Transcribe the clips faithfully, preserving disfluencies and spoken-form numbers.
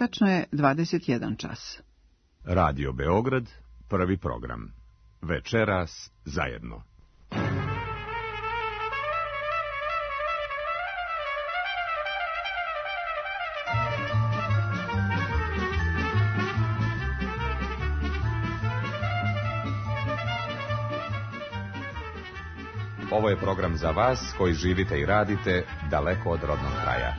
Tačno je dvadeset jedan čas. Radio Beograd, prvi program. Večeras zajedno. Ovo je program za vas koji živite i radite daleko od rodnog kraja.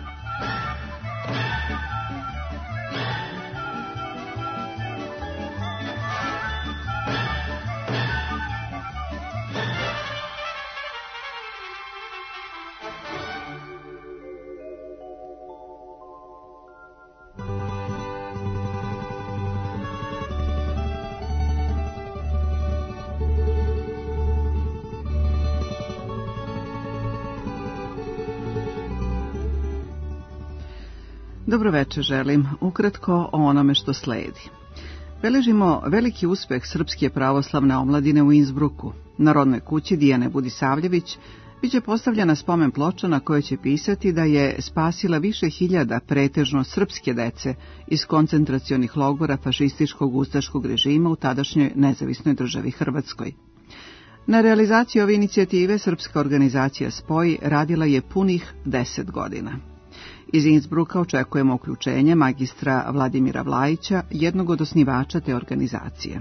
Dobro večer želim, ukratko o onome što sledi. Beležimo veliki uspeh Srpske pravoslavne omladine u Innsbrucku. Na rodnoj kući Dijane Budisavljević biće postavljena spomen ploča na kojoj će pisati da je spasila više hiljada pretežno srpske dece iz koncentracionih logora fašističkog ustaškog režima u tadašnjoj nezavisnoj državi Hrvatskoj. Na realizaciji ove inicijative Srpska organizacija Spoj radila je punih deset godina. Iz Innsbrucka očekujemo uključenje magistra Vladimira Vlajića, jednog od osnivača te organizacije.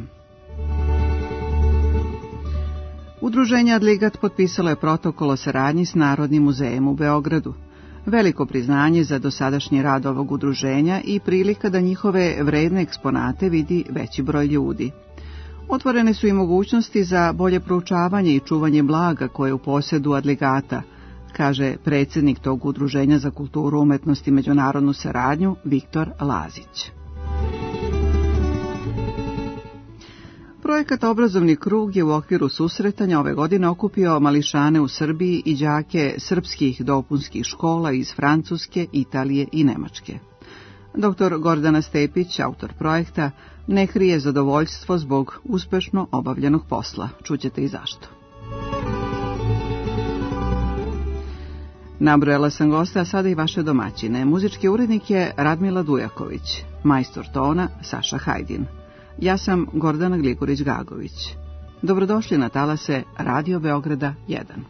Udruženje Adligat potpisalo je protokol o saradnji s Narodnim muzejem u Beogradu. Veliko priznanje za dosadašnji rad ovog udruženja i prilika da njihove vredne eksponate vidi veći broj ljudi. Otvorene su i mogućnosti za bolje proučavanje i čuvanje blaga koje je u posjedu Adligata, kaže predsjednik tog udruženja za kulturu, umetnost i međunarodnu saradnju Viktor Lazić. Projekat Obrazovni krug je u okviru susretanja ove godine okupio mališane u Srbiji i đake srpskih dopunskih škola iz Francuske, Italije i Nemačke. Doktor Gordana Stepić, autor projekta, ne krije zadovoljstvo zbog uspešno obavljenog posla. Čućete i zašto. Nabrojala sam gosta, a sada i vaše domaćine. Muzički urednik je Radmila Dujaković, majstor tona Saša Hajdin. Ja sam Gordana Gligorić-Gagović. Dobrodošli na talase Radio Beograda jedan.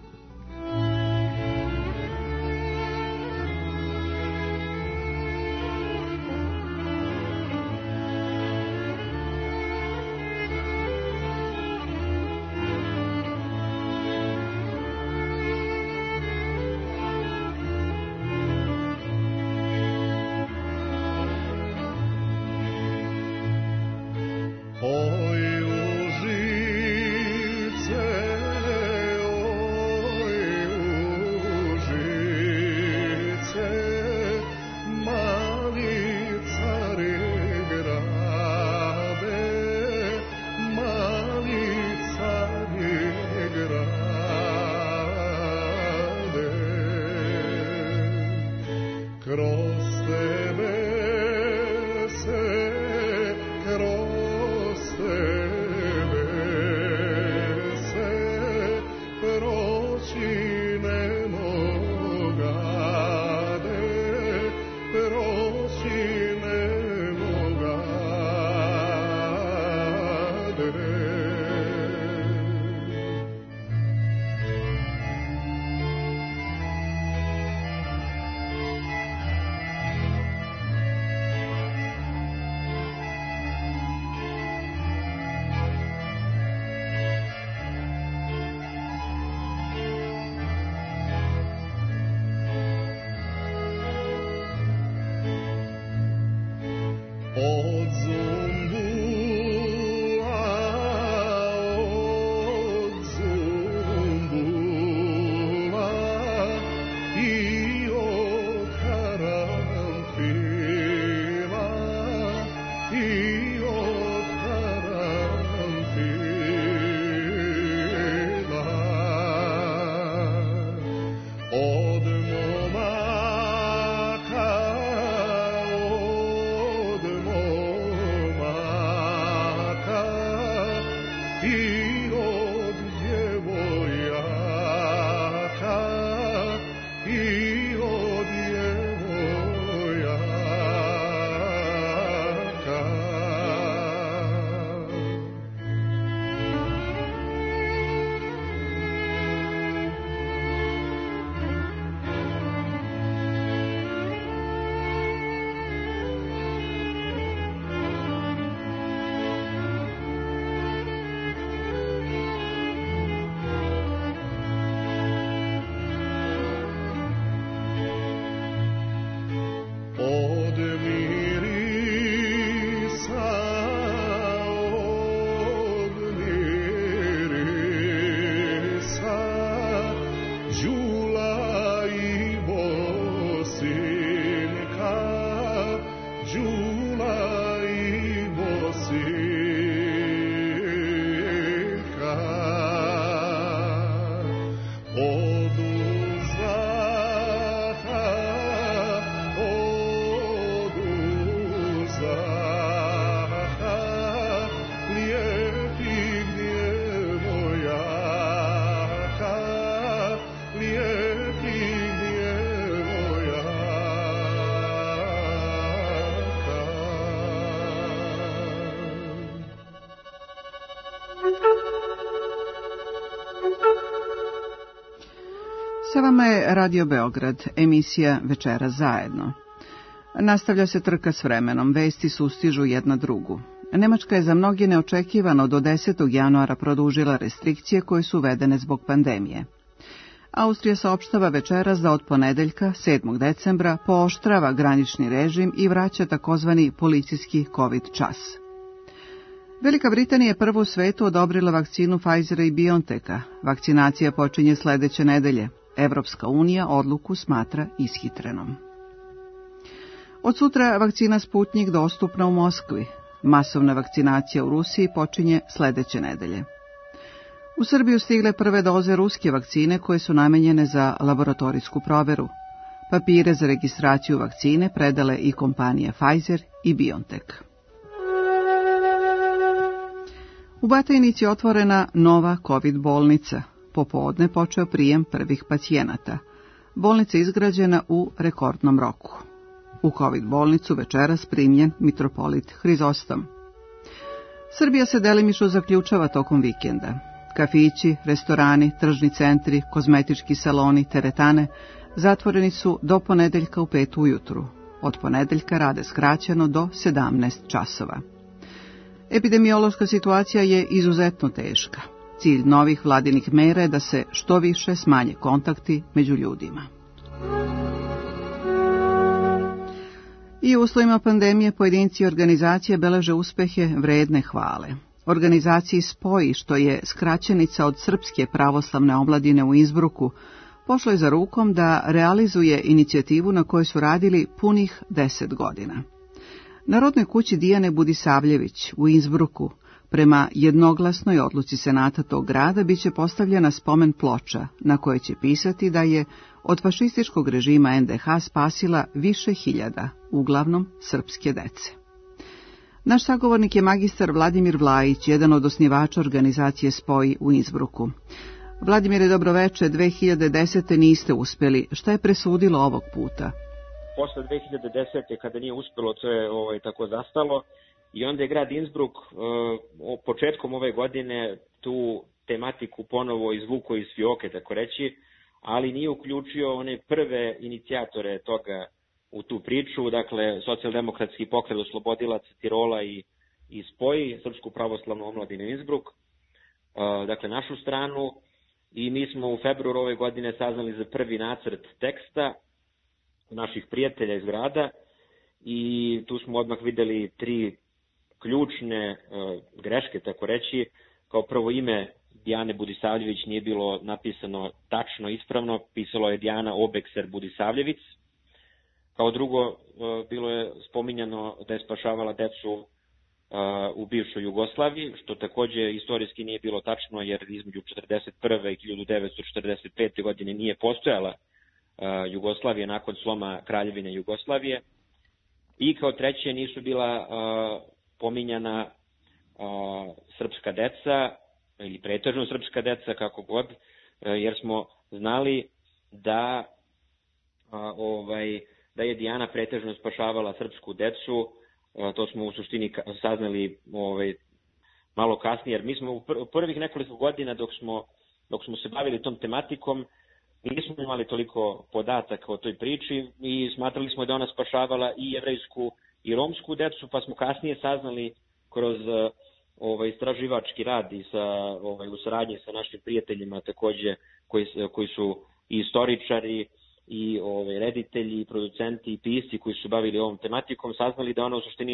Sa vama je Radio Beograd, emisija Večera zajedno. Nastavlja se trka s vremenom, vesti sustižu jedna drugu. Nemačka je za mnogi neočekivano do desetog januara produžila restrikcije koje su uvedene zbog pandemije. Austrija saopštava večeras da od ponedeljka, sedmog decembra, pooštrava granični režim i vraća takozvani policijski COVID čas. Velika Britanija je prvo u svetu odobrila vakcinu Pfizera i BioNTecha. Vakcinacija počinje sledeće nedelje. Evropska unija odluku smatra ishitrenom. Od sutra vakcina Sputnjik dostupna u Moskvi. Masovna vakcinacija u Rusiji počinje sledeće nedelje. U Srbiju stigle prve doze ruske vakcine koje su namenjene za laboratorijsku proveru. Papire za registraciju vakcine predale i kompanije Pfizer i BioNTech. U Batajnici je otvorena nova COVID bolnica. Popodne počeo prijem prvih pacijenata. Bolnica je izgrađena u rekordnom roku. U COVID bolnicu večeras primljen mitropolit Hrizostom. Srbija se delimično zaključava tokom vikenda. Kafići, restorani, tržni centri, kozmetički saloni, teretane zatvoreni su do ponedeljka u pet ujutru. Od ponedeljka rade skraćeno do sedamnaest časova. Epidemiološka situacija je izuzetno teška. Cilj novih vladinih mera je da se što više smanje kontakti među ljudima. I u uslovima pandemije pojedinci i organizacije beleže uspehe vredne hvale. Organizaciji Spoji, što je skraćenica od Srpske pravoslavne omladine u Innsbrucku, pošlo je za rukom da realizuje inicijativu na kojoj su radili punih deset godina. Narodnoj kući Dijane Budisavljević u Innsbrucku, prema jednoglasnoj odluci senata tog grada, biće postavljena spomen ploča na kojoj će pisati da je od fašističkog režima en de ha spasila više hiljada, uglavnom srpske dece. Naš sagovornik je magistar Vladimir Vlajić, jedan od osnivača organizacije Spoji u Innsbrucku. Vladimire, dobroveče, dve hiljade desete niste uspeli. Šta je presudilo ovog puta? Posle dve hiljade desete kada nije uspelo, to je ovaj, tako zastalo. I onda je grad Innsbruck uh, početkom ove godine tu tematiku ponovo izvukao iz fioke, tako reći, ali nije uključio one prve inicijatore toga u tu priču, dakle socijaldemokratski pokret oslobodilaca Tirola i, i Spoji, Srpsku pravoslavnu omladinu Innsbruck, uh, dakle našu stranu, i mi smo u februaru ove godine saznali za prvi nacrt teksta naših prijatelja iz grada i tu smo odmah videli tri ključne uh, greške, tako reći. Kao prvo, ime Dijane Budisavljević nije bilo napisano tačno, ispravno, pisalo je Dijana Obekser Budisavljević. Kao drugo, uh, bilo je spominjano da je spašavala decu uh, u bivšoj Jugoslaviji, što takođe istorijski nije bilo tačno, jer između četrdeset prve i hiljadu devetsto četrdeset pete godine nije postojala uh, Jugoslavija nakon sloma Kraljevine Jugoslavije. I kao treće, nisu bila uh, pominjana uh, srpska deca, ili pretežno srpska deca, kako god, uh, jer smo znali da, uh, ovaj, da je Dijana pretežno spašavala srpsku decu. Uh, to smo u suštini saznali ovaj, malo kasnije, jer mi smo u prvih nekoliko godina dok smo, dok smo se bavili tom tematikom, nismo imali toliko podataka o toj priči i smatrali smo da ona spašavala i jevrejsku i romsku decu, pa smo kasnije saznali kroz ovaj, istraživački rad i sa, ovaj, u saradnji sa našim prijateljima takođe, koji, koji su i istoričari i ovaj, reditelji, i producenti i pisci koji su bavili ovom tematikom, saznali da ona u suštini,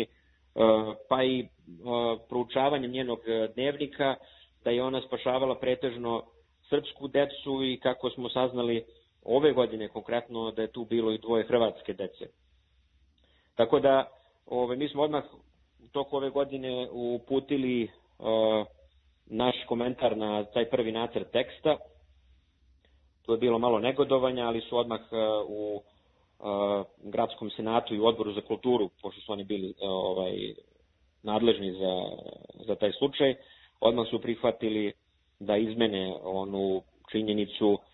pa i proučavanjem njenog dnevnika, da je ona spašavala pretežno srpsku decu i kako smo saznali ove godine konkretno da je tu bilo i dvoje hrvatske dece. Tako da ove, mi smo odmah u toku ove godine uputili uh, naš komentar na taj prvi nacrt teksta. Tu je bilo malo negodovanja, ali su odmah uh, u uh, gradskom senatu i u odboru za kulturu, pošto su oni bili uh, ovaj, nadležni za, za taj slučaj, odmah su prihvatili da izmene onu činjenicu uh,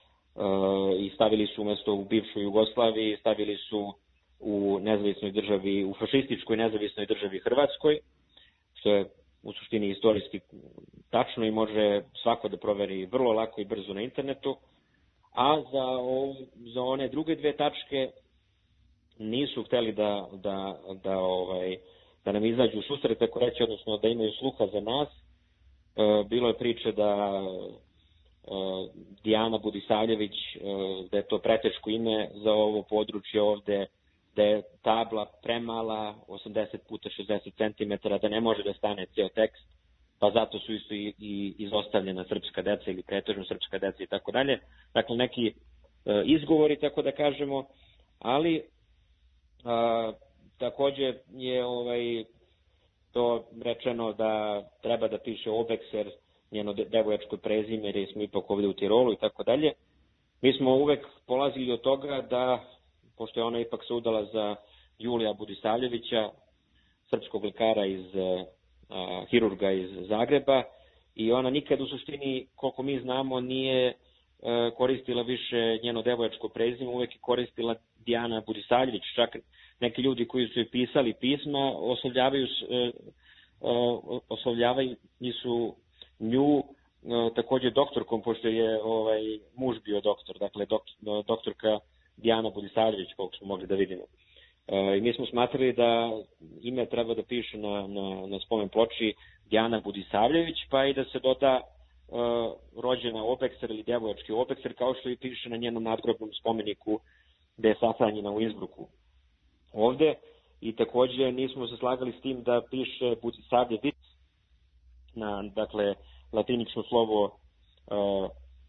i stavili su umjesto u bivšoj Jugoslaviji, stavili su u nezavisnoj državi, u fašističkoj nezavisnoj državi Hrvatskoj, što je u suštini istorijski tačno i može svako da proveri vrlo lako i brzo na internetu. A za, o, za one druge dve tačke nisu hteli da, da, da, ovaj, da nam izađu u susret, tako reći, odnosno da imaju sluha za nas. E, bilo je priče da e, Dijana Budisavljević, e, da je to preteško ime za ovo područje ovde, da je tabla premala, osamdeset puta šezdeset centimetara, da ne može da stane ceo tekst, pa zato su isto i, i izostavljena srpska deca ili pretežno srpska deca i tako dalje. Dakle, neki e, izgovori, tako da kažemo, ali a, takođe je ovaj, to rečeno da treba da piše Obekser, njeno devojačko prezime, jer smo ipak ovdje u Tirolu i tako dalje. Mi smo uvek polazili od toga da, pošto je ona ipak se udala za Julija Budisavljevića, srpskog lekara iz a, hirurga iz Zagreba, i ona nikad u suštini, koliko mi znamo, nije a, koristila više njeno devojačko prezime, uvek je koristila Dijana Budisavljević. Čak neki ljudi koji su joj pisali pisma oslovljavaju, a, a, oslovljavaju su nju a, takođe doktorkom, pošto je ovaj, muž bio doktor, dakle dok, doktorka Dijana Budisavljević, koliko smo mogli da vidimo. E, mi smo smatrali da ime treba da piše na, na, na spomen ploči Dijana Budisavljević, pa i da se doda e, rođena Obekser ili djevojački Obekser, kao što i piše na njenom nadgrobnom spomeniku gde je sahranjena u Innsbrucku. Ovde, i takođe nismo se slagali s tim da piše Budisavljević na, dakle, latinično slovo e,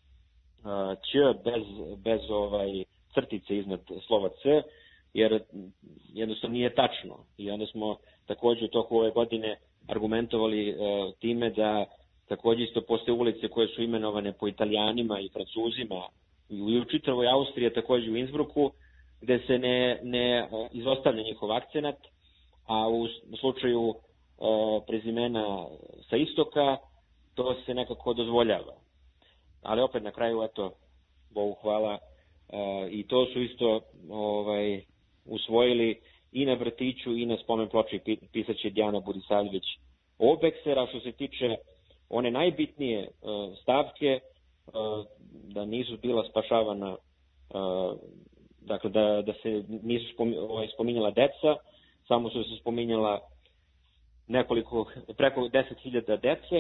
e, Ć bez, bez ovaj crtice iznad slova C, jer jednostavno nije tačno. I onda smo takođe u toku ove godine argumentovali e, time da takođe isto postoje ulice koje su imenovane po Italijanima i Francuzima i u, u čitavoj Austriji, takođe u Innsbrucku, gde se ne, ne izostavlja njihov akcenat, a u, u slučaju e, prezimena sa istoka to se nekako dozvoljava. Ali opet na kraju, eto, Bogu hvala, Uh, i to su isto ovaj, usvojili i na vrtiću i na spomen ploči pisaće Dijana Budisavljević Obeksera. Što se tiče one najbitnije uh, stavke, uh, da nisu bila spašavana, uh, dakle da, da se nisu spomi, ovaj, spominjala deca, samo su se spominjala nekoliko, preko deset hiljada dece.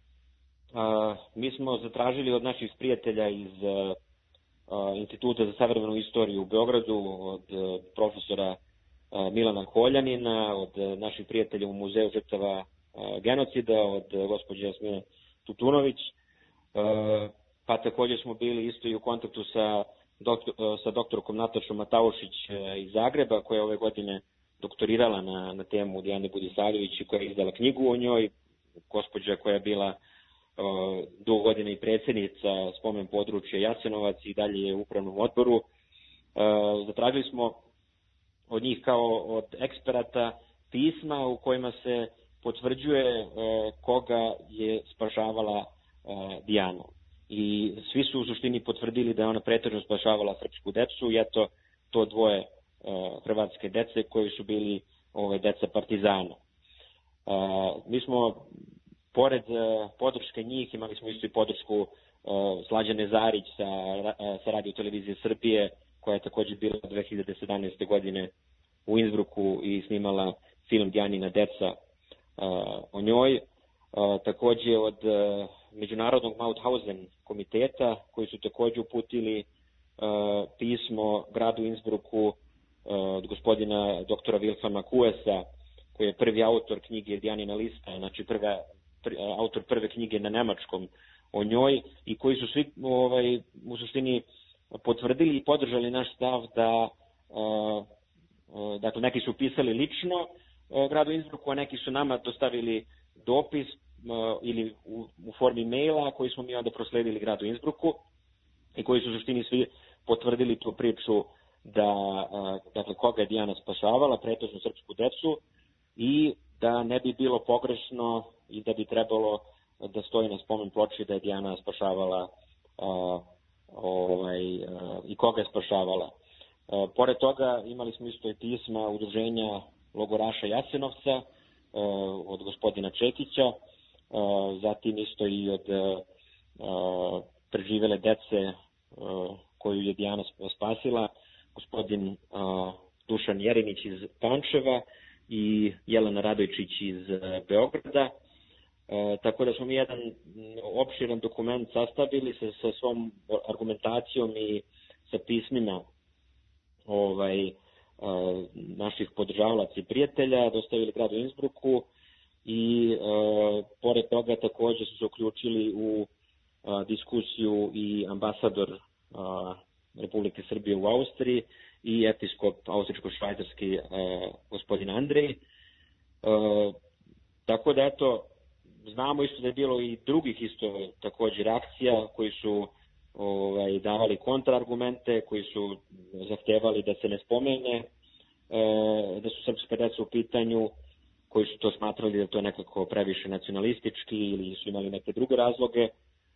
Uh, mi smo zatražili od naših prijatelja iz uh, Instituta za savremenu istoriju u Beogradu, od profesora Milana Holjanina, od naših prijatelja u Muzeju žrtava genocida, od gospođe Jasmine Tutunović, pa takođe smo bili isto i u kontaktu sa, doktor, sa doktorkom Natašom Mataušić iz Zagreba, koja je ove godine doktorirala na, na temu Dijane Budisavljević i koja je izdala knjigu o njoj, gospođa koja je bila dugo godina i predsjednica spomen područja Jasenovac i dalje je u upravnom odboru. Zatražili smo od njih kao od eksperata pisma u kojima se potvrđuje koga je spašavala Dijanu. I svi su u suštini potvrdili da je ona pretežno spašavala srpsku decu i eto to dvoje hrvatske dece koji su bili ove, deca partizana. Mi smo pored uh, podrške njih, imali smo isto i podršku uh, Slađane Zarić sa, uh, sa Radio televizije Srbije, koja je također bila dve hiljade sedamnaeste. godine u Innsbrucku i snimala film Dijanina deca uh, o njoj. Uh, također od uh, Međunarodnog Mauthausen komiteta, koji su također uputili uh, pismo gradu Innsbrucku uh, od gospodina doktora Wilhelma Kuesa, koji je prvi autor knjige Dijanina lista, znači prva autor prve knjige na nemačkom o njoj, i koji su svi ovaj, u suštini potvrdili i podržali naš stav da uh, uh, dakle neki su pisali lično, gradu Innsbrucku, a neki su nama dostavili dopis ili u, u formi maila koji smo mi onda prosledili gradu Innsbrucku i koji su u suštini svi potvrdili tu priču da, dakle, koga je Dijana spašavala, pretežno srpsku decu, i da ne bi bilo pogrešno i da bi trebalo da stoji na spomen ploči da je Dijana spašavala a, ovaj, a, i koga je spašavala. A, pored toga imali smo isto i pisma udruženja logoraša Jasenovca a, od gospodina Čekića, a, zatim isto i od a, preživele dece a, koju je Dijana spasila, gospodin a, Dušan Jerinić iz Pančeva i Jelena Radojčić iz a, Beograda. E, tako da smo mi jedan opširan dokument sastavili sa, sa svom argumentacijom i sa pismima ovaj, a, naših podržavalaca i prijatelja, dostavili gradu Innsbrucku i a, pored toga takođe su se uključili u a, diskusiju i ambasador a, Republike Srbije u Austriji i episkop austričko-švajcarski gospodin Andrej. E, tako da, eto, znamo isto da je bilo i drugih isto takođe reakcija koji su ovaj, davali kontraargumente, koji su zahtevali da se ne spomene, e, da su srpska deca u pitanju, koji su to smatrali da to je nekako previše nacionalistički ili su imali neke druge razloge.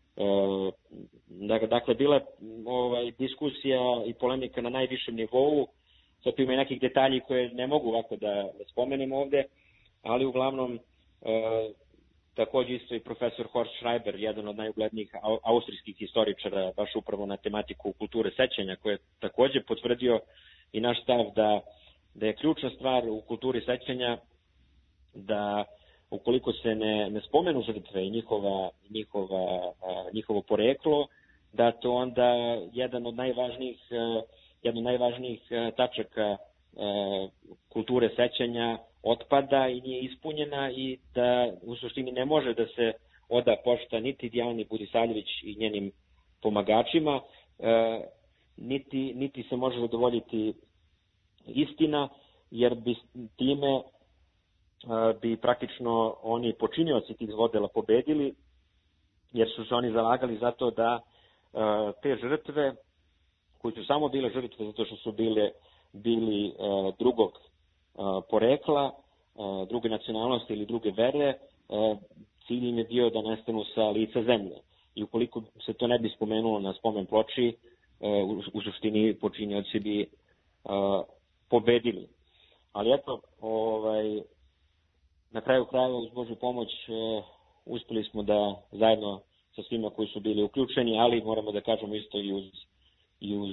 E, dakle, bila je ovaj, diskusija i polemika na najvišem nivou, sad ima i nekih detalji koje ne mogu ovako da, da spomenem ovde, ali uglavnom e, takođe isto i profesor Horst Schreiber, jedan od najuglednijih austrijskih historičara, baš upravo na tematiku kulture sećanja, koji je takođe potvrdio i naš stav da, da je ključna stvar u kulturi sećanja da ukoliko se ne, ne spomenu žrtve i njihova, njihova, njihovo poreklo, da to onda jedan od najvažnijih, jedna od najvažnijih tačaka kulture sećanja otpada i nije ispunjena i da u suštini ne može da se oda pošta niti Dijani Budisavljević i njenim pomagačima, e, niti, niti se može zadovoljiti istina, jer bi time e, bi praktično oni počinioci tih zlodela pobedili, jer su se oni zalagali za to da e, te žrtve, koji su samo bile žrtve zato što su bile bili e, drugog porekla, druge nacionalnosti ili druge vere, cilj im je bio da nestanu sa lica zemlje. I ukoliko se to ne bi spomenulo na spomen ploči, u suštini počinioci bi pobedili. Ali eto, ovaj, na kraju krajeva uz Božju pomoć uspeli smo da zajedno sa svima koji su bili uključeni, ali moramo da kažemo isto i uz, i uz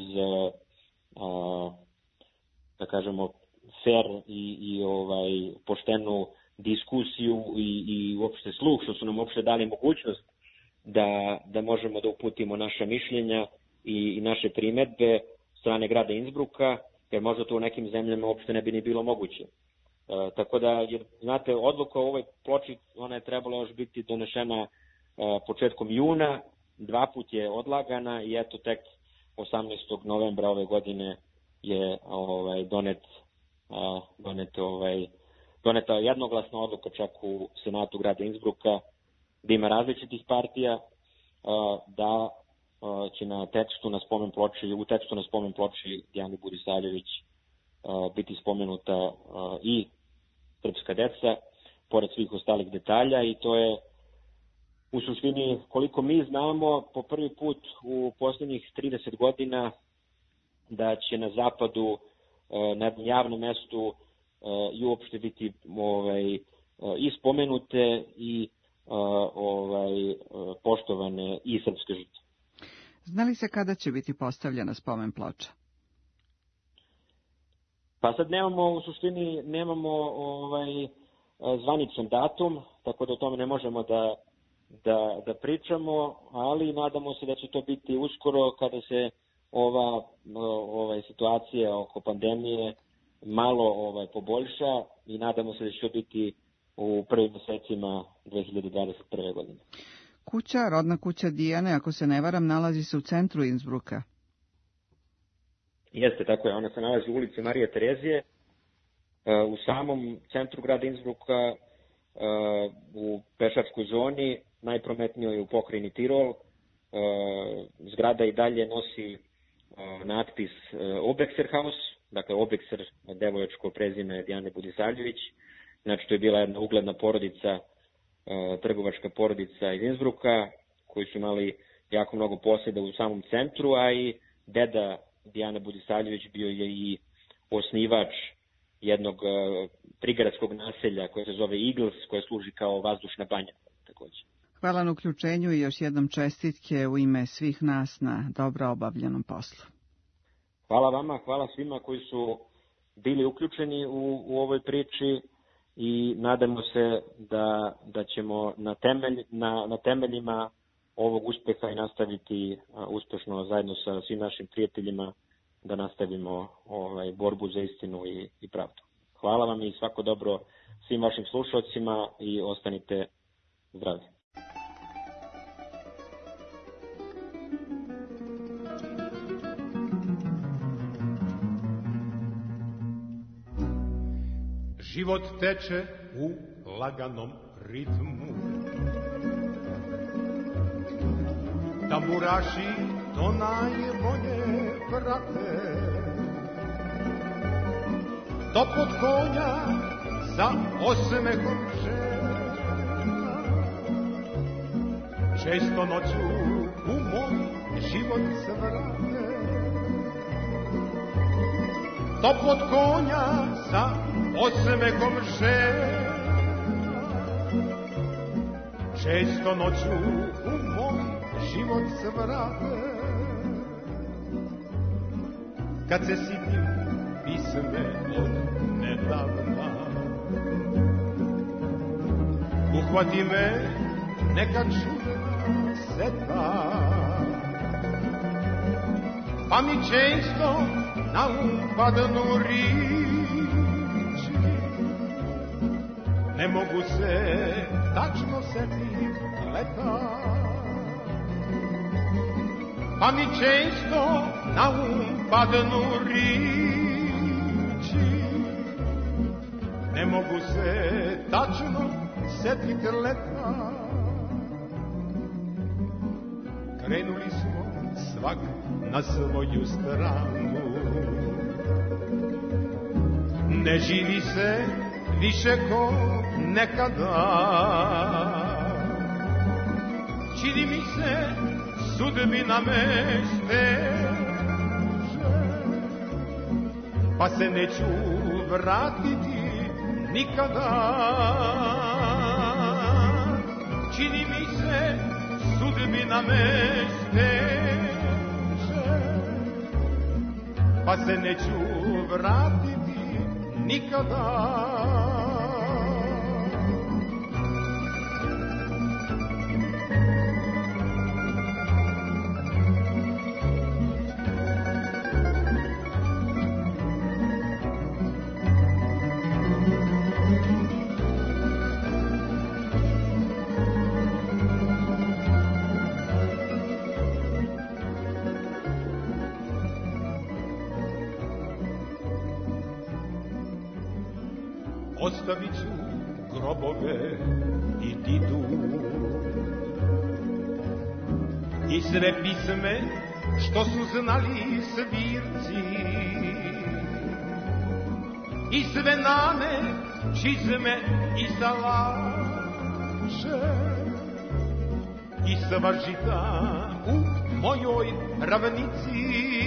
da kažemo fair i, i ovaj, poštenu diskusiju i, i uopšte sluh, što su nam uopšte dali mogućnost da, da možemo da uputimo naša mišljenja i, i naše primedbe strane grada Innsbrucka, jer možda to u nekim zemljama uopšte ne bi ni bilo moguće. E, tako da, jer, znate, odluka o ovoj ploči, ona je trebala još biti donešena e, početkom juna, dva put je odlagana i eto tek osamnaestog novembra ove godine je ovaj, donet A, donete, ovaj, doneta jednoglasna odluka čak u Senatu grada Innsbrucka, da ima različitih partija, a, da a, će na tekstu na spomen ploči, u tekstu na spomen ploči Dijani Budisavljević a, biti spomenuta a, i srpska deca, pored svih ostalih detalja, i to je u suštini, koliko mi znamo, po prvi put u posljednjih trideset godina da će na zapadu na jednom javnom mestu i uopšte biti ovaj, i spomenute i ovaj, poštovane i srpske žrtve. Zna li se kada će biti postavljena spomen ploča? Pa sad nemamo, u suštini nemamo ovaj, zvaničan datum, tako da o tome ne možemo da, da, da pričamo, ali nadamo se da će to biti uskoro kada se ova ovaj, situacija oko pandemije malo ovaj, poboljša i nadamo se da će to biti u prvim mesecima dve hiljade dvadeset prve. godine. Kuća, rodna kuća Dijane, ako se ne varam, nalazi se u centru Innsbrucka. Jeste, tako je. Ona se nalazi u ulici Marije Terezije U samom centru grada Innsbrucka, u pešačkoj zoni, najprometnijoj u pokrajini Tirol, zgrada i dalje nosi natpis Obexerhaus, dakle Obexer, devojačko prezime Dijane Budisavljević. Znači, to je bila jedna ugledna porodica, trgovačka porodica iz Innsbrucka, koji su imali jako mnogo posjeda u samom centru, a i deda Dijane Budisavljević bio je i osnivač jednog prigradskog naselja koje se zove Eagles, koje služi kao vazdušna banja takođe. Hvala na uključenju i još jednom čestitke u ime svih nas na dobro obavljenom poslu. Hvala vama, hvala svima koji su bili uključeni u, u ovoj priči i nadamo se da, da ćemo na, temelj, na, na temeljima ovog uspeha i nastaviti uspešno zajedno sa svim našim prijateljima da nastavimo ovaj, borbu za istinu i, i pravdu. Hvala vam i svako dobro svim vašim slušalcima i ostanite zdravi. Život teče u laganom ritmu, tamburaši to najbolje prate, topot konja sa osmehom žena, često noću u moj život svrate, topot konja sa osmehom žena, često noću u moj život svrate. Kad se sitim pisme od nedavna, uhvati me neka čudna seta, pa mi često na um padnu riči, ne mogu se tačno setit leta, pa mi često na um padnu riči, ne mogu se tačno setit leta. Krenuli smo svak na svoju stranu, ne živi se više ko nekada, čini mi se sudbina me steže, pa se neću vratiti nikada. Čini mi se sudbina me steže, pa se neću vratiti nikada. Ostavit ću grobove i didu i sve pisme što su znali svirci i sve nane, čizme i salaše i sva žita u mojoj ravnici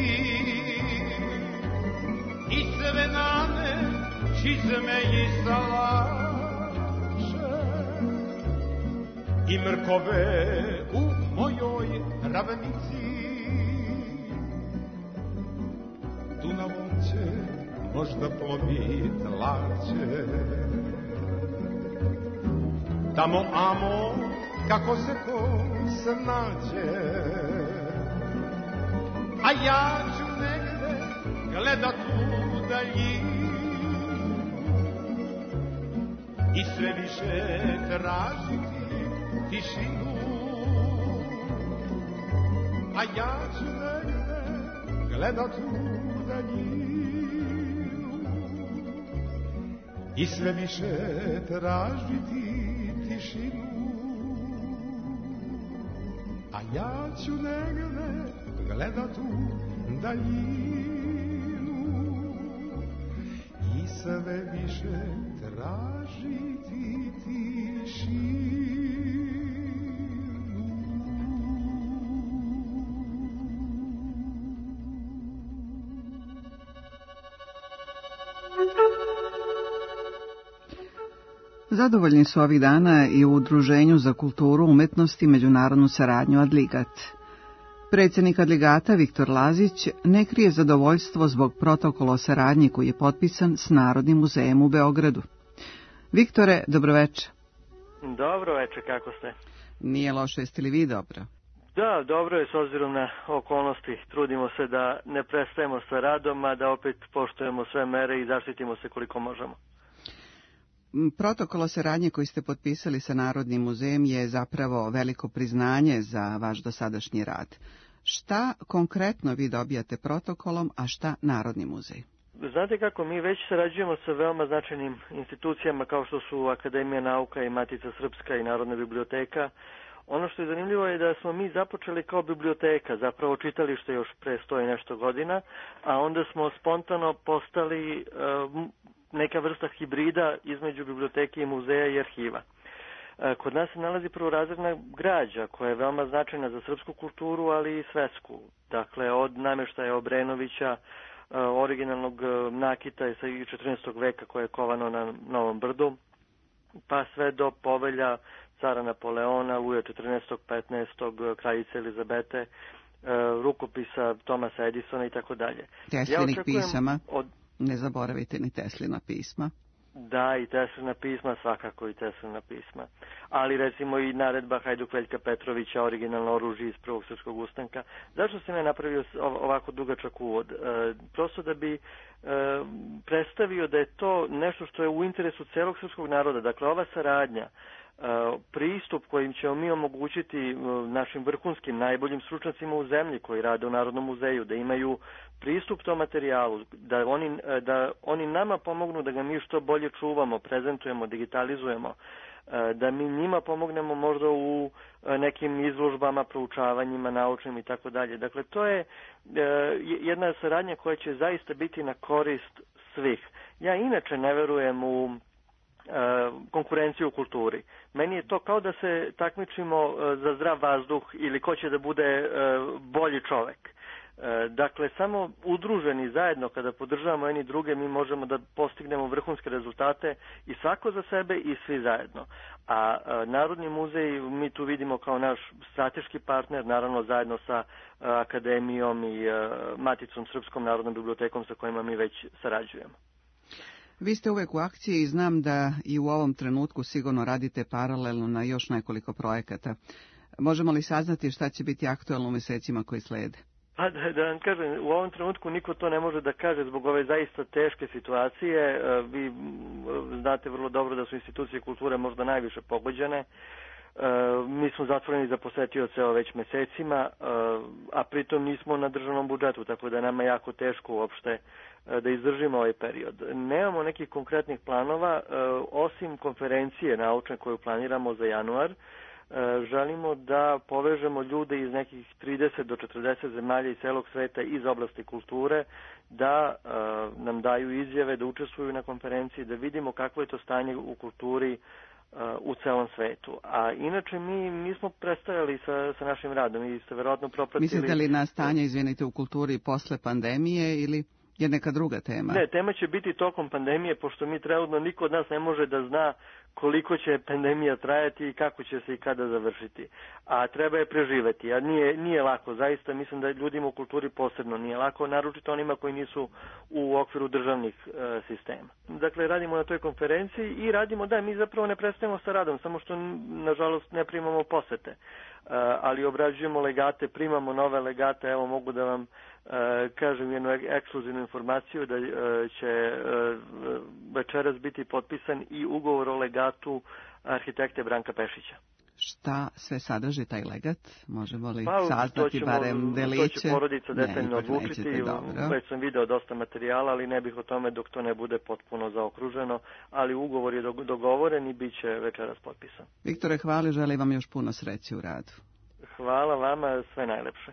i sve nane, čizme i salaše i mrkove u mojoj ravnici. Dunavom će možda plovit lađe, tamo amo kako se ko snađe, a ja ću negde gledat u daljinu i sve više tražiti tišinu, a ja ću negde gledat u daljinu i sve više tražiti tišinu. A ja ću negde gledat u daljinu i sve više tražiti tišinu. Zadovoljni su ovih dana i u Udruženju za kulturu, umetnost i međunarodnu saradnju Adligat. Predsjednik Adligata Viktor Lazić ne krije zadovoljstvo zbog protokola o saradnji koji je potpisan s Narodnim muzejem u Beogradu. Viktore, dobroveče. Dobro veče, kako ste? Nije loše, jeste li vi dobro? Da, dobro je s obzirom na okolnosti. Trudimo se da ne prestajemo sa radom, a da opet poštujemo sve mere i zaštitimo se koliko možemo. Protokol o saradnji koji ste potpisali sa Narodnim muzejem je zapravo veliko priznanje za vaš dosadašnji rad. Šta konkretno vi dobijate protokolom, a šta Narodni muzej? Znate kako, mi već sarađujemo sa veoma značajnim institucijama kao što su Akademija nauka i Matica Srpska i Narodna biblioteka. Ono što je zanimljivo je da smo mi započeli kao biblioteka, zapravo čitalište još pre sto i nešto godina, a onda smo spontano postali uh, neka vrsta hibrida između biblioteke i muzeja i arhiva. Kod nas se nalazi prvorazredna građa koja je veoma značajna za srpsku kulturu, ali i svetsku. Dakle, od namještaja Obrenovića, originalnog nakita iz četrnaestog veka koje je kovano na Novom Brdu, pa sve do povelja cara Napoleona, Luja četrnaestog, petnaestog, kraljice Elizabete, rukopisa Tomasa Edisona i tako dalje. Teslinih ja pisama. Od... Ne zaboravite ni Teslina pisma. Da, i Teslina pisma, svakako i Teslina pisma. Ali recimo i naredba Hajduk Veljka Petrovića, originalno oružje iz prvog srpskog ustanka. Zašto sam ja napravio ovako dugačak uvod? E, prosto da bi e, predstavio da je to nešto što je u interesu celog srpskog naroda. Dakle, ova saradnja, pristup kojim ćemo mi omogućiti našim vrhunskim, najboljim stručnjacima u zemlji koji rade u Narodnom muzeju, da imaju pristup tom materijalu, da oni, da oni nama pomognu da ga mi što bolje čuvamo, prezentujemo, digitalizujemo, da mi njima pomognemo možda u nekim izložbama, proučavanjima, naučnim i tako dalje. Dakle, to je jedna saradnja koja će zaista biti na korist svih. Ja inače ne verujem u konkurenciju u kulturi. Meni je to kao da se takmičimo za zdrav vazduh ili ko će da bude bolji čovek. Dakle, samo udruženi zajedno kada podržavamo jedni druge mi možemo da postignemo vrhunske rezultate i svako za sebe i svi zajedno. A Narodni muzej mi tu vidimo kao naš strateški partner, naravno zajedno sa Akademijom i Maticom Srpskom, Narodnom bibliotekom sa kojima mi već sarađujemo. Vi ste uvek u akciji i znam da i u ovom trenutku sigurno radite paralelno na još nekoliko projekata. Možemo li saznati šta će biti aktuelno u mesecima koji slede? Pa da, da vam kažem, u ovom trenutku niko to ne može da kaže zbog ove zaista teške situacije. Vi znate vrlo dobro da su institucije kulture možda najviše pogođene. Mi smo zatvoreni za posetioce već mesecima, a pritom nismo na državnom budžetu, tako da nama je jako teško uopšte da izdržimo ovaj period. Nemamo nekih konkretnih planova, osim konferencije naučne koju planiramo za januar. Želimo da povežemo ljude iz nekih trideset do četrdeset zemalja iz celog sveta iz oblasti kulture, da nam daju izjave, da učestvuju na konferenciji, da vidimo kakvo je to stanje u kulturi u celom svetu. A inače mi nismo prestajali sa, sa našim radom i ste verovatno propratili... Mislite li na stanje, izvinite, u kulturi posle pandemije ili je neka druga tema? Ne, tema će biti tokom pandemije, pošto mi trenutno niko od nas ne može da zna koliko će pandemija trajati i kako će se i kada završiti. A treba je preživeti, a nije, nije lako. Zaista mislim da ljudima u kulturi posebno nije lako, naročito onima koji nisu u okviru državnih e, sistema. Dakle, radimo na toj konferenciji i radimo, da, mi zapravo ne prestajemo sa radom, samo što, nažalost, ne primamo posete. E, ali obrađujemo legate, primamo nove legate, evo mogu da vam e, kažem jednu ekskluzivnu informaciju da e, će e, večeras biti potpisan i ugovor o legatu arhitekte Branka Pešića. Šta sve sadrži taj legat? Možemo li pa, saznati ćemo, barem deliće? To će porodica detaljno odlučiti. Već sam video dosta materijala, ali ne bih o tome dok to ne bude potpuno zaokruženo, ali ugovor je dogovoren i bit će večeras potpisan. Viktore, hvala, želim vam još puno sreće u radu. Hvala vama, sve najlepše.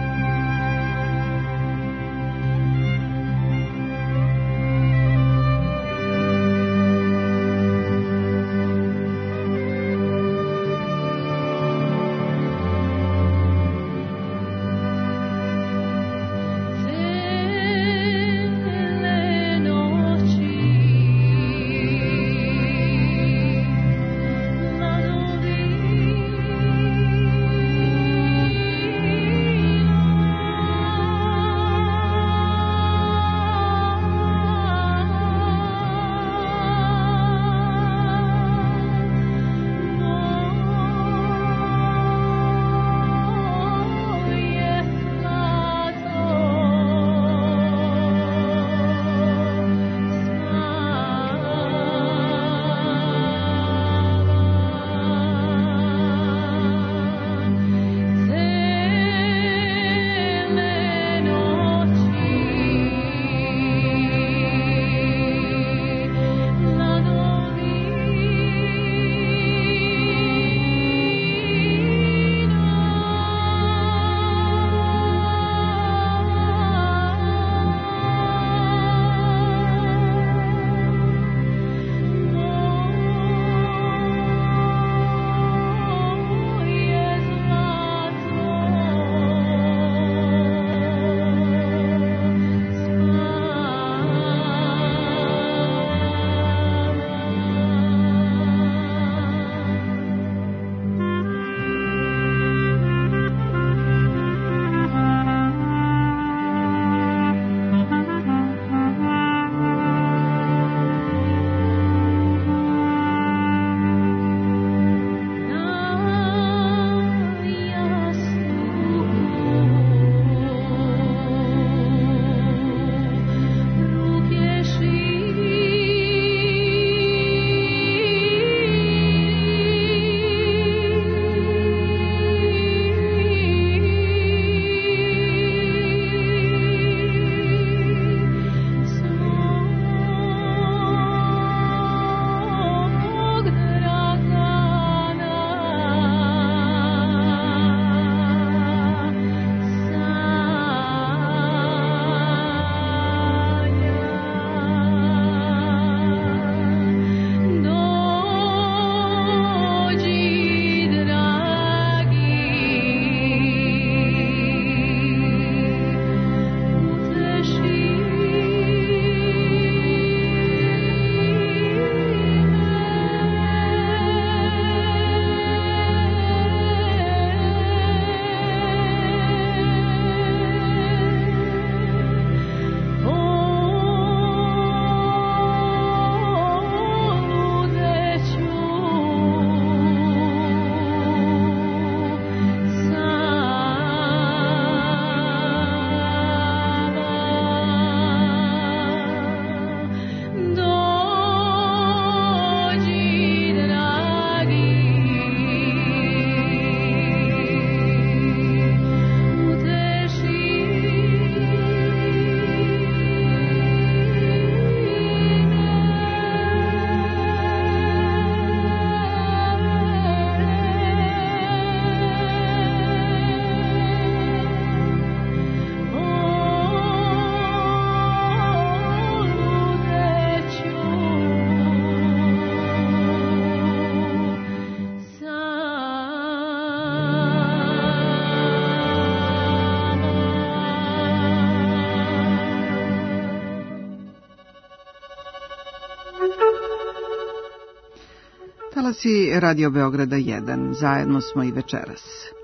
Talasi Radio Beograda jedan, zajedno smo i večeras.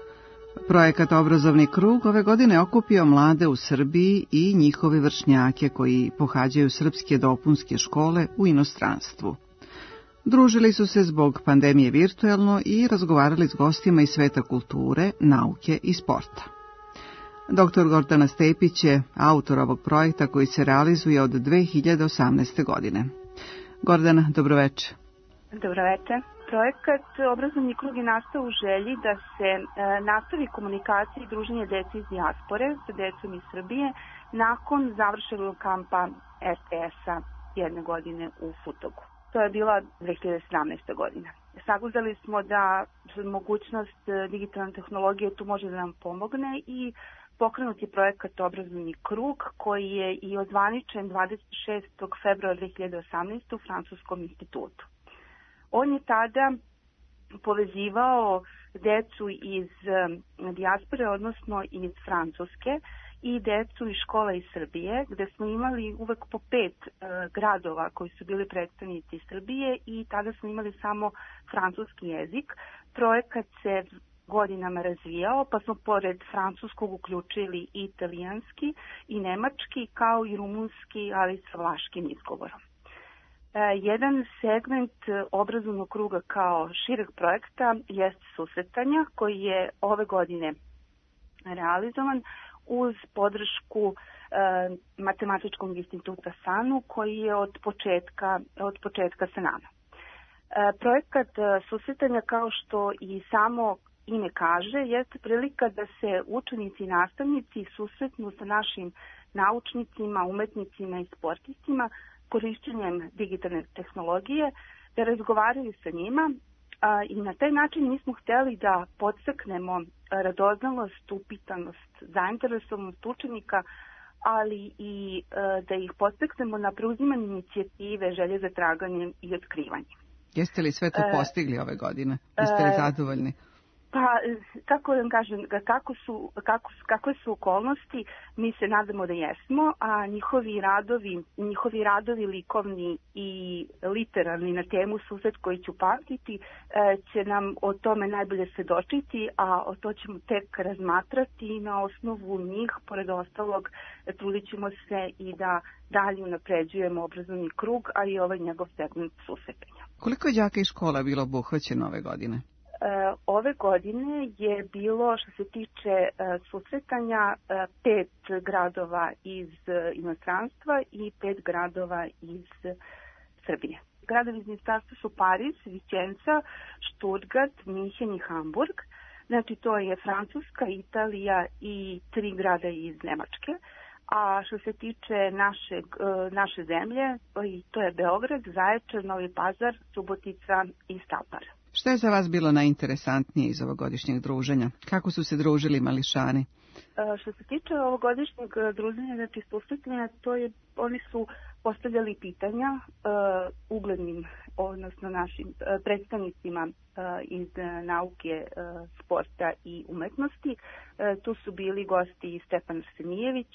Projekat Obrazovni krug ove godine okupio mlade u Srbiji i njihove vršnjake koji pohađaju srpske dopunske škole u inostranstvu. Družili su se zbog pandemije virtuelno i razgovarali s gostima iz sveta kulture, nauke i sporta. Doktor Gordana Stepić je autor ovog projekta koji se realizuje od dve hiljade osamnaeste. godine. Gordana, dobroveče. Dobroveče. Projekat Obrazovni krug je nastao u želji da se e, nastavi komunikacija i druženje dece iz dijaspore sa decom iz Srbije nakon završenog kampa R T S-a jedne godine u Futogu. To je bila dve hiljade sedamnaesta. godina. Sagledali smo da mogućnost digitalne tehnologije tu može da nam pomogne i pokrenut je projekat Obrazovni krug koji je i ozvaničen dvadeset šestog februara dve hiljade osamnaeste. u Francuskom institutu. On je tada povezivao decu iz dijaspore, odnosno iz Francuske, i decu iz škola iz Srbije, gde smo imali uvek po pet e, gradova koji su bili predstavnici Srbije i tada smo imali samo francuski jezik. Projekat se godinama razvijao, pa smo pored francuskog uključili i italijanski i nemački, kao i rumunski, ali sa vlaškim izgovorom. Jedan segment obrazovnog kruga kao šireg projekta jest susretanja koji je ove godine realizovan uz podršku e, Matematičkog instituta S A N U koji je od početka, od početka sa nama. E, projekat susretanja, kao što i samo ime kaže, jeste prilika da se učenici i nastavnici susretnu sa našim naučnicima, umetnicima i sportistima korišćenjem digitalne tehnologije, da razgovaraju sa njima a, i na taj način mi smo hteli da podstaknemo radoznalost, upitanost, zainteresovanost učenika, ali i a, da ih podstaknemo na preuzimanje inicijative, želje za traganjem i otkrivanjem. Jeste li sve to postigli ove godine? Jeste li zadovoljni? Pa, kako da kažem, kako su, kako, kakve su okolnosti, mi se nadamo da jesmo, a njihovi radovi, njihovi radovi likovni i literarni na temu Susret koji ću pamtiti će nam o tome najbolje svedočiti, a o to ćemo tek razmatrati i na osnovu njih, pored ostalog, trudit ćemo se i da dalje unapređujemo obrazovni krug, a i ovaj njegov segment susretanja. Koliko je đaka i škola bilo obuhvaćeno ove godine? Ove godine je bilo, što se tiče susretanja, pet gradova iz inostranstva i pet gradova iz Srbije. Gradovi iz inostranstva su Pariz, Vicenza, Stuttgart, Minhen i Hamburg. Znači to je Francuska, Italija i tri grada iz Nemačke. A što se tiče našeg, naše zemlje, to je Beograd, Zaječar, Novi Pazar, Subotica i Stalpar. Šta je za vas bilo najinteresantnije iz ovogodišnjeg druženja? Kako su se družili mališani? Što se tiče ovogodišnjeg druženja, znači susretanja, to je, oni su postavljali pitanja uh, uglednim, odnosno našim uh, predstavnicima uh, iz nauke, uh, sporta i umetnosti. Uh, tu su bili gosti Stefan Arsenijević,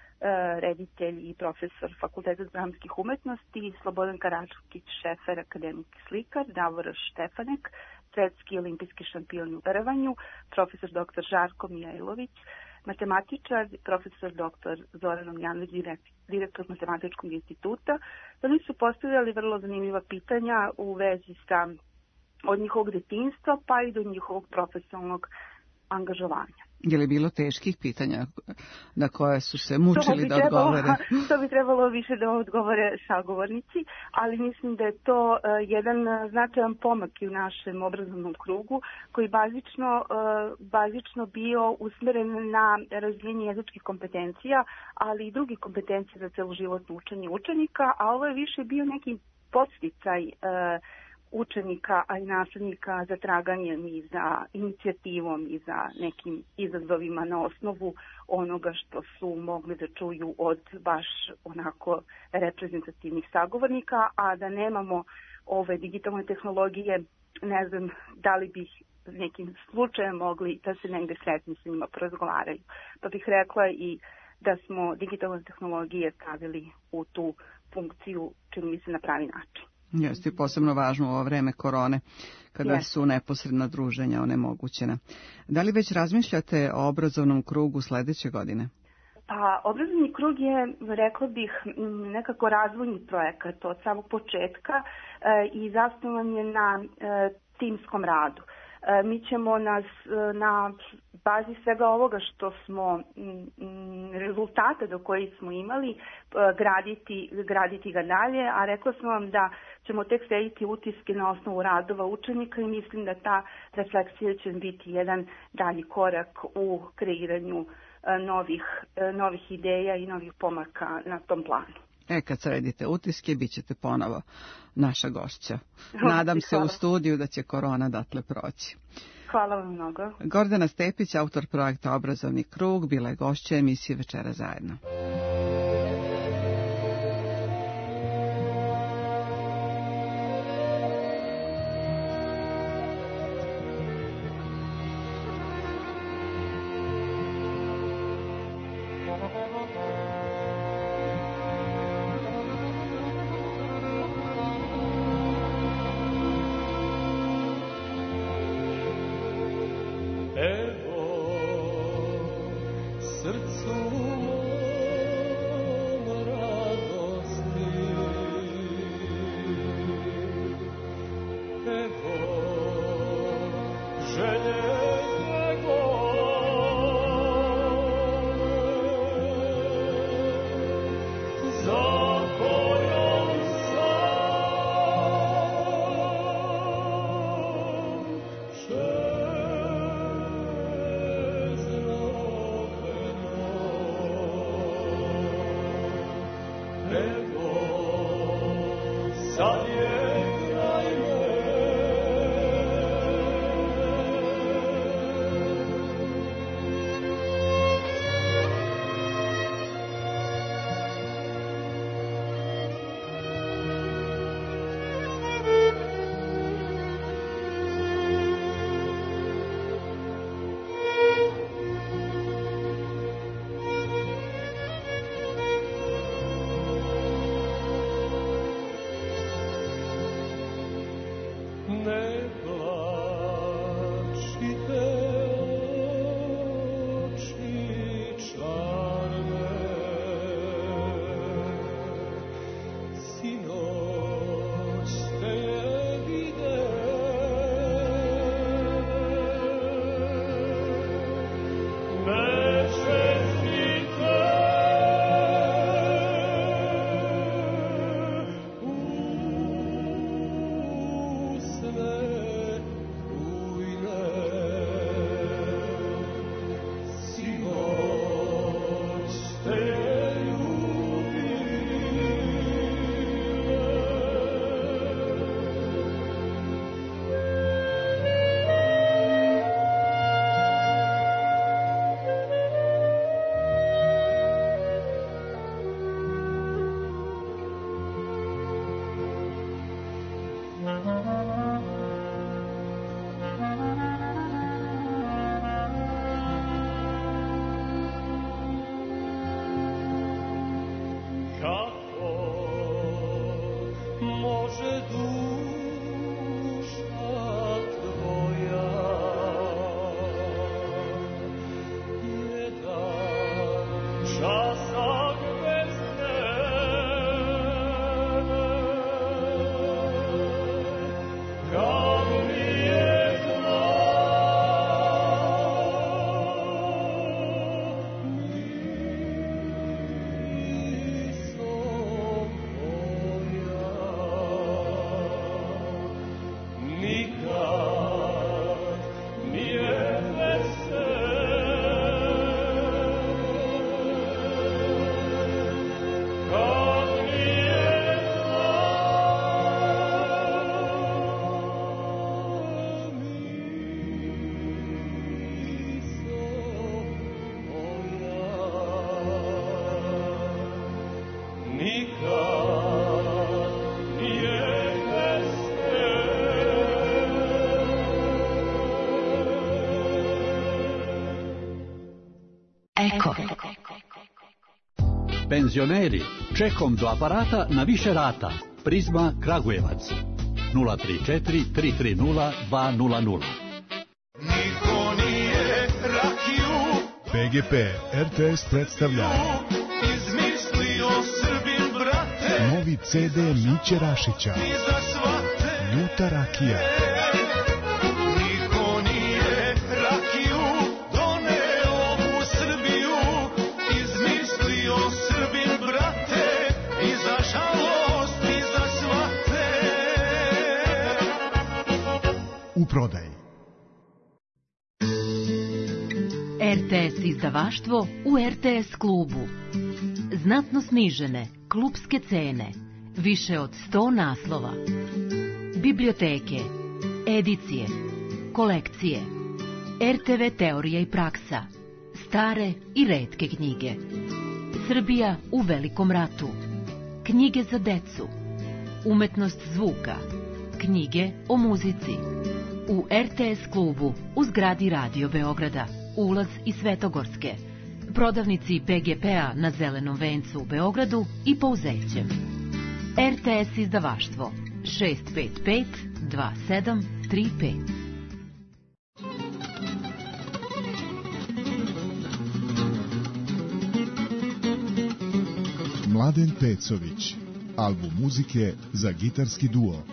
reditelj i profesor Fakulteta dramskih umetnosti, Slobodan Karadžkić, šefer, akademik i slikar, Davor Štefanek, svetski olimpijski šampion u veranju, profesor doktor Žarko Mijajlović, matematičar, profesor doktor Zoran Omljanović, direktor Matematičkog instituta. Oni su postavljali vrlo zanimljiva pitanja u vezi sa od njihovog detinjstva pa i do njihovog profesionalnog angažovanja. Je li bilo teških pitanja na koje su se mučili da trebalo, odgovore? To bi trebalo više da odgovore sagovornici, ali mislim da je to uh, jedan značajan pomak u našem obrazovnom krugu koji bazično, uh, bazično bio usmeren na razvijenje jezičkih kompetencija, ali i drugih kompetencija za celoživotno učenje učenika, a ovo je više bio neki podsticaj uh, učenika, a i nastavnika za traganjem i za inicijativom i za nekim izazovima na osnovu onoga što su mogli da čuju od baš onako reprezentativnih sagovornika, a da nemamo ove digitalne tehnologije, ne znam da li bih nekim slučajem mogli da se negde sretni sa njima porazgovaraju. Pa bih rekla i da smo digitalne tehnologije stavili u tu funkciju, čini mi se, na pravi način. Jeste, posebno važno u ovo vreme korone, kada yes. su neposredna druženja onemogućena. Da li već razmišljate o obrazovnom krugu sledeće godine? Pa, obrazovni krug je, rekla bih, nekako razvojni projekat od samog početka e, i zasnovan je na e, timskom radu. E, mi ćemo nas, na bazi svega ovoga što smo, rezultate do kojih smo imali, graditi, graditi ga dalje, a rekla sam vam da ćemo tek slediti utiske na osnovu radova učenika i mislim da ta refleksija će biti jedan dalji korak u kreiranju novih, novih ideja i novih pomaka na tom planu. E, kad sredite utiske, bit ćete ponovo naša gošća. Nadam se u studiju da će korona datle proći. Hvala vam mnogo. Gordana Stepić, autor projekta Obrazovni krug, bila je gošća emisije Večera zajedno. Eko. Penzioneri, čekom do aparata na više rata. Prizma Kragujevac. nula tri četiri tri tri nula dva nula nula. Niko nije rakiju P G P R T S predstavlja izmislio Srbin, brate. novi C D Miće Rašića. Ni za svate. Ljuta rakija. Niko nije rakiju doneo. u prodaji. R T S izdavaštvo u R T S klubu. Znatno snižene klubske cene. Više od sto naslova. Biblioteke, edicije, kolekcije, R T V teorija i praksa, stare i retke knjige. Srbija u velikom ratu. Knjige za decu. Umetnost zvuka. Knjige o muzici. U R T S klubu u zgradi Radio Beograda. Ulaz iz Svetogorske. Prodavnici P G P-a na Zelenom vencu u Beogradu i Pouzećem. R T S izdavaštvo šest pet pet dva sedam tri pet. Mladen Pecović, album muzike za gitarski duo.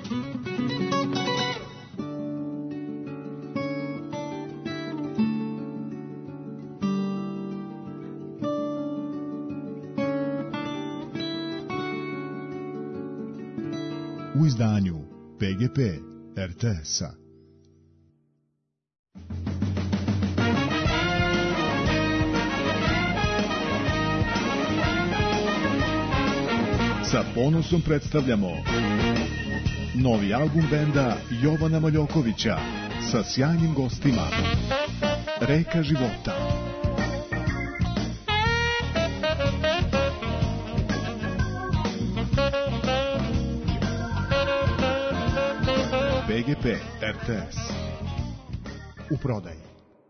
U izdanju P G P R T S-a. Sa ponosom predstavljamo novi album benda Jovana Maljokovića sa sjajnim gostima. Reka života. P G P R T S. U prodaji.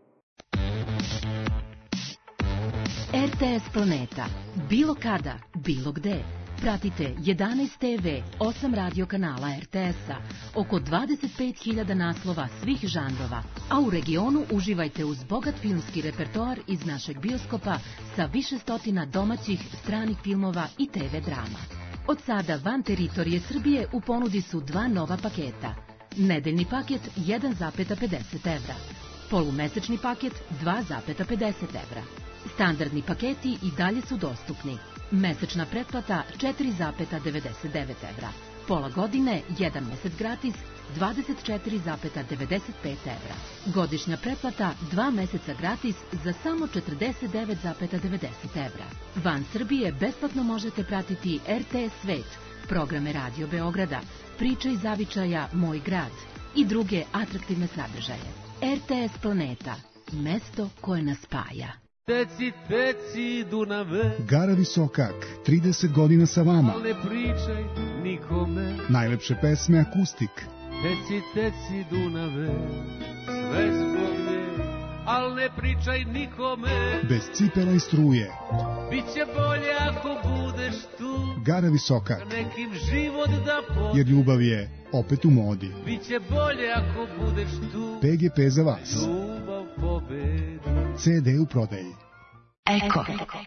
R T S Planeta. Bilo kada, bilo gde. Pratite jedanaest T V, osam radio kanala R T S-a, oko dvadeset pet hiljada naslova svih žanrova, a u regionu uživajte uz bogat filmski repertoar iz našeg bioskopa sa više stotina domaćih, stranih filmova i T V drama. Od sada van teritorije Srbije u ponudi su dva nova paketa. Nedeljni paket jedan zarez pedeset evra, polumesečni paket dva zarez pedeset evra. Standardni paketi i dalje su dostupni. Mesečna pretplata četiri zarez devedeset devet evra. Pola godine, jedan mesec gratis, dvadeset četiri zarez devedeset pet evra. Godišnja pretplata, dva meseca gratis za samo četrdeset devet zarez devedeset evra. Van Srbije besplatno možete pratiti R T S Svet, programe Radio Beograda, priče iz zavičaja Moj grad i druge atraktivne sadržaje. R T S Planeta, mesto koje nas spaja. Teci, teci, Dunave. Gara Visokak, trideset godina sa vama. Al ne pričaj nikome. Najlepše pesme akustik. Teci, teci, Dunave. Sve zbog nje, al ne pričaj nikome. Bez cipela i struje. Biće bolje ako budeš tu. Gara Visokak. Nekim život da pobedi. Jer ljubav je opet u modi. Biće bolje ako budeš tu. P G P za vas. Ljubav pobedi. C D u prodaji. Eko.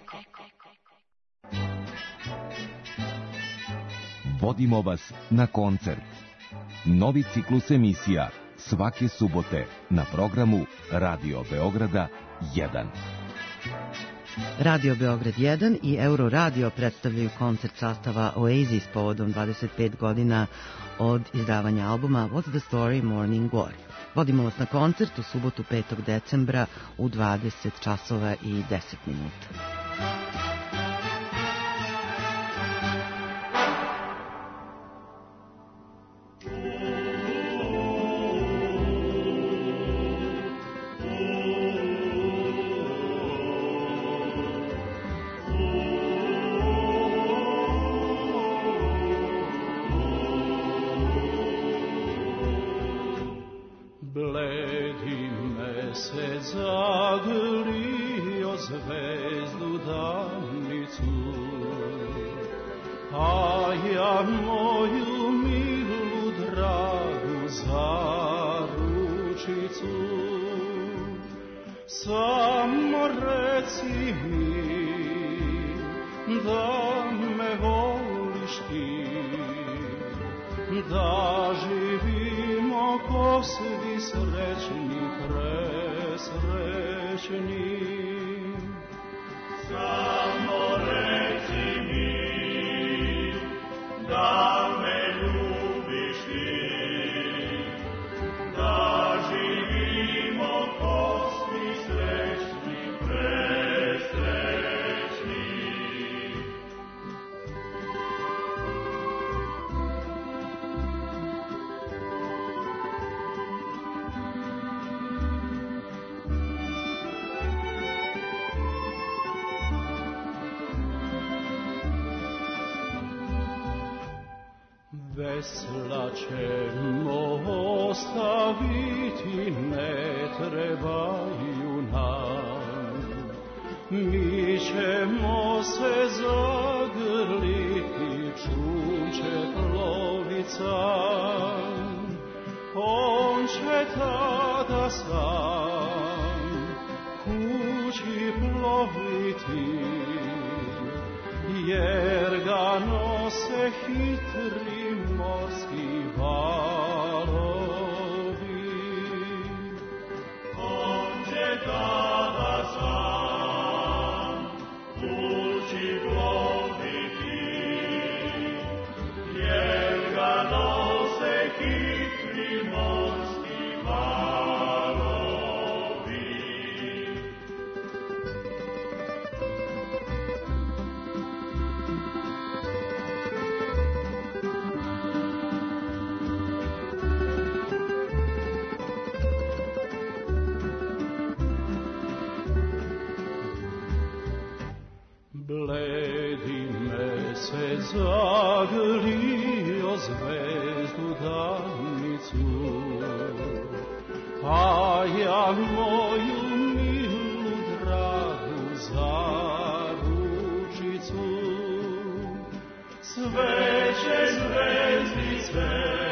Vodimo vas na koncert. Novi ciklus emisija svake subote na programu Radio Beograda jedan. Radio Beograd jedan i Euroradio predstavljaju koncert sastava Oasis povodom dvadeset pet godina od izdavanja albuma What's the Story Morning Glory. Vodimo vas na koncert u subotu petog decembra u dvadeset časova i deset minuta. Da vesla ćemo ostaviti, ne trebaju nam. Mi ćemo se zagrliti, čuće plovica, on će tada sam kući ploviti, jer ga nose hitri morski valovi. On će tada sam kući ploviti, jer ga nose hitri morski valovi. Bledi mesec zagrlio zvezdu danicu, a ja moju milu dragu za ručicu. Sveće zvezdice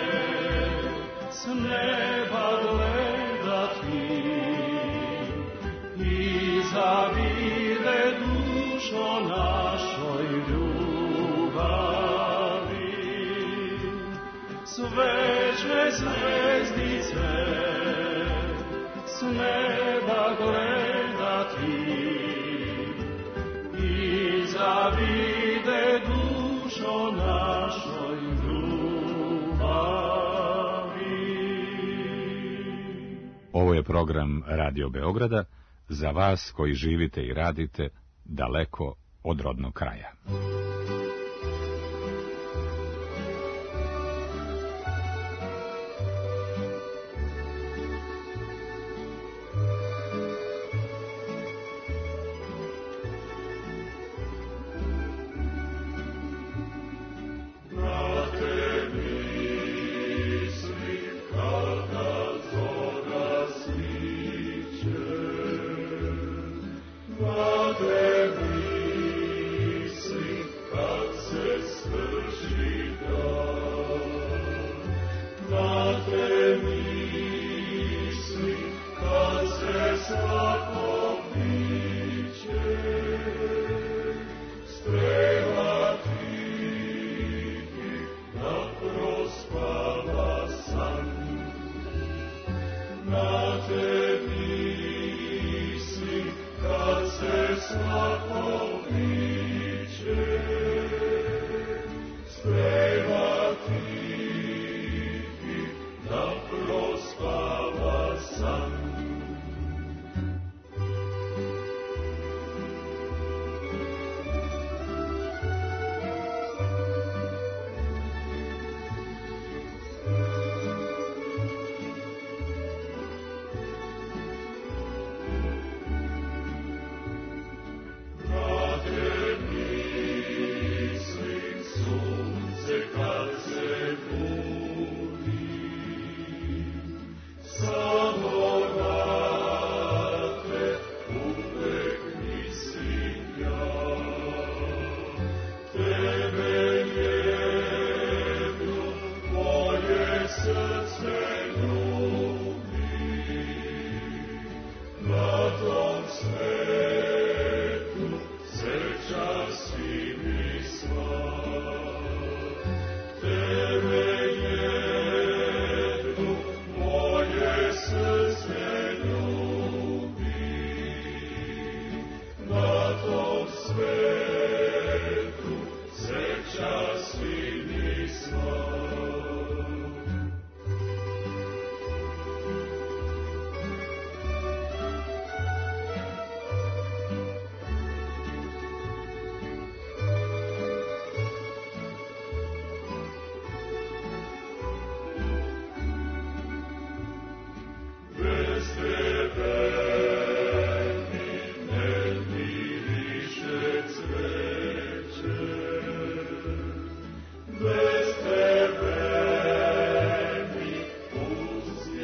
s neba gledati i zavide dušo našoj ljubavi. Sveće zvezdice s neba gledati i zavide dušo našoj ljubavi. Ovo je program Radio Beograda za vas koji živite i radite daleko od rodnog kraja.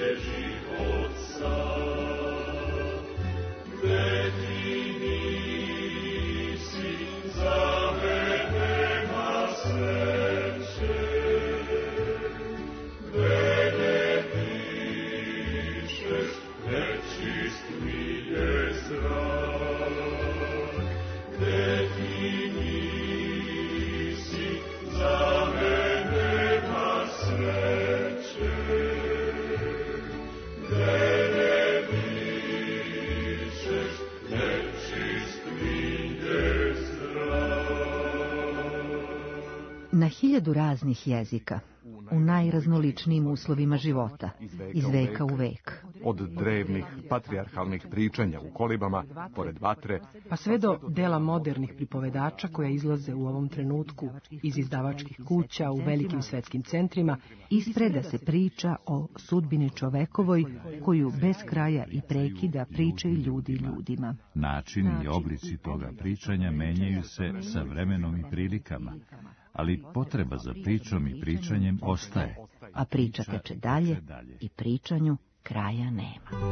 Na hiljadu raznih jezika, u najraznoličnijim uslovima života, iz veka u vek. Od drevnih patrijarhalnih pričanja u kolibama, pored vatre, pa sve do dela modernih pripovedača koja izlaze u ovom trenutku iz izdavačkih kuća u velikim svetskim centrima, ispreda se priča o sudbini čovekovoj koju bez kraja i prekida pričaju ljudi ljudima. Načini i oblici toga pričanja menjaju se sa vremenom i prilikama, ali potreba za pričom i pričanjem ostaje. A priča teče dalje i pričanju kraja nema.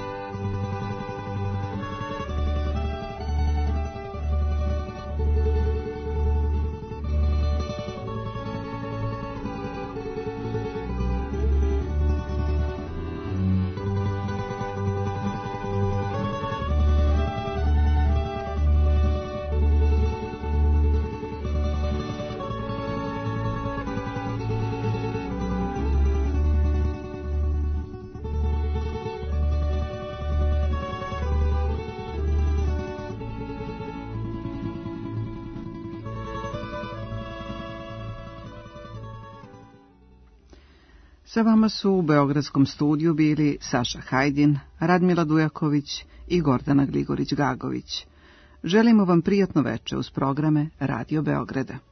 Sa vama su u beogradskom studiju bili Saša Hajdin, Radmila Dujaković i Gordana Gligorić-Gagović. Želimo vam prijatno veče uz programe Radio Beograda.